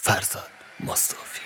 فرزاد مصطفی.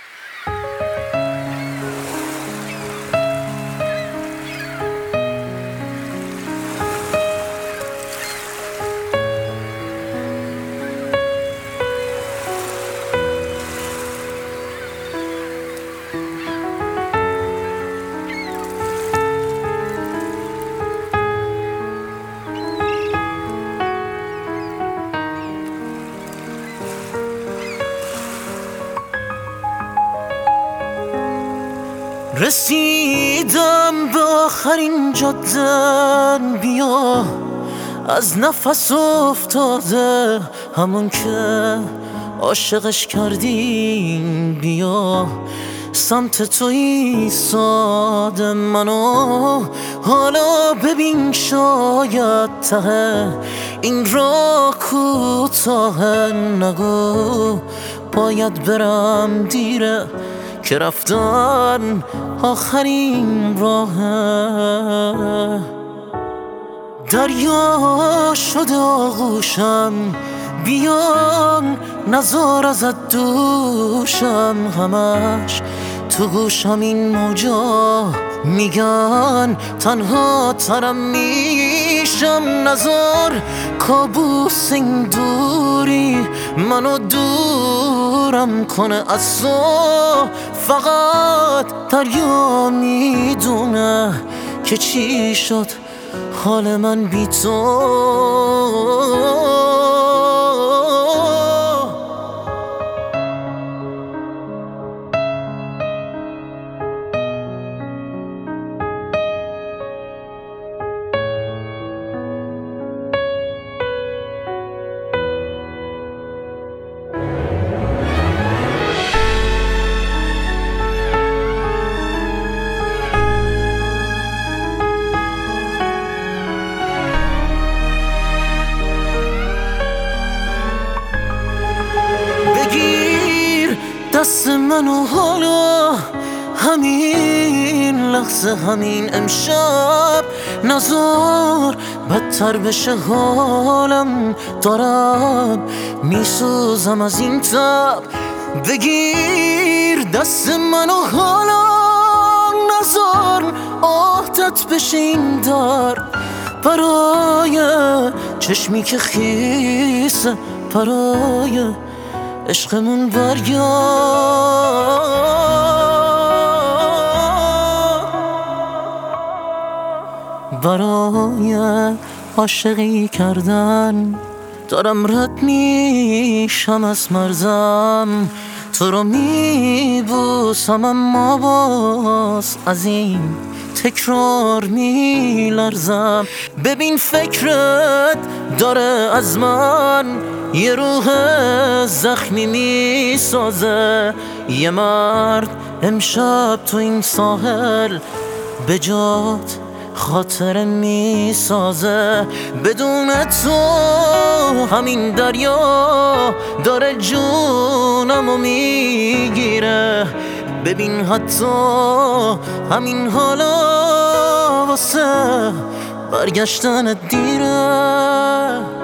رسیدم به آخرین جاده، بیا از نفس افتاده همون که عاشقش کردیم، بیا سمت تو ایستاده منو حالا ببین، شاید ته این راه کوتاه، نگو باید برم دیره که رفتن آخرین راهه. دریا شده آغوشم، بیان نزار ازت دوشم، همش تو گوشم این موجا میگن تنها ترم میشم، نزار کابوس این دوری منو دورم کنه از تو، فقط دریا میدونه که چی شد حال من بی تو. دست منو حالا همین لحظه، همین امشب، نزار بدتر بشه حالم، دارم میسوزم از این تب. بگیر دست منو حالا، نزار عادت بشه این درد، برای چشمی که خیسه، برای عشقمون برگرد، برای عاشقی کردن دارم رد میشم از مرزم، تو رو میبوسم اما باز از این تکرار میلرزم. ببین فکرت داره از من یه روح زخمی میسازه، یه مرد امشب تو این ساحل به جات خاطره میسازه، بدون تو همین دریا داره جونمو میگیره. ببین حتی همین حالا واسه برگشتن دیره.